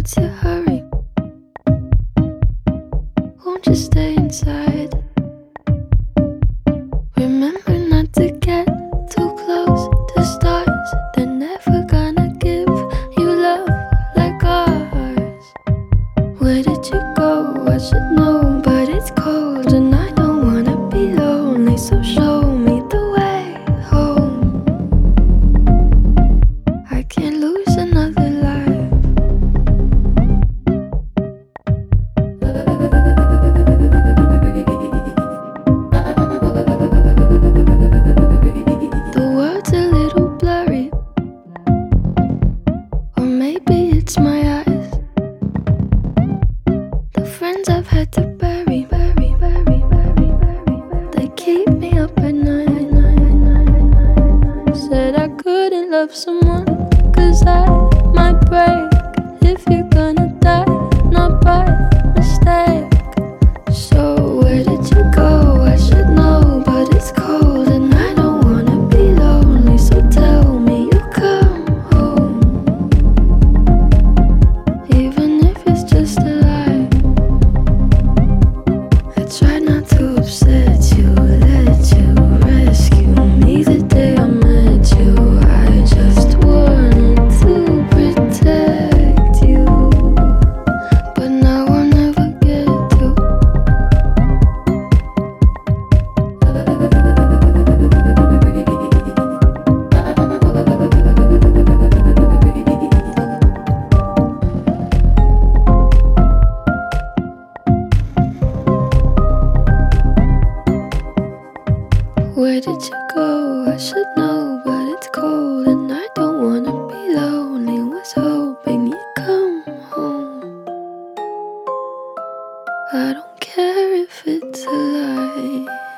what's your hurry? Won't you stay inside? Remember not to get too close to stars. They're never gonna give you love like ours. Where did you go? I should know, but it's cold and I don't wanna be lonely. So show me the way home. I can't lose another life. The world's a little blurry, or maybe it's my eyes. The friends I've had to bury, they keep me up at night. Said I couldn't love someone, 'cause I might break. If you're gonna die, not by mistake. So where did you go? I should know, but it's cold and I don't wanna be lonely. So tell me you come home, even if it's just a lie. I tried not to upset you, let you rescue me the day I met you. I just wanted to protect you, but now I'll never get to. Where did you go? I should know, but it's cold and I don't wanna be lonely. Was hoping you'd come home. I don't care if it's a lie.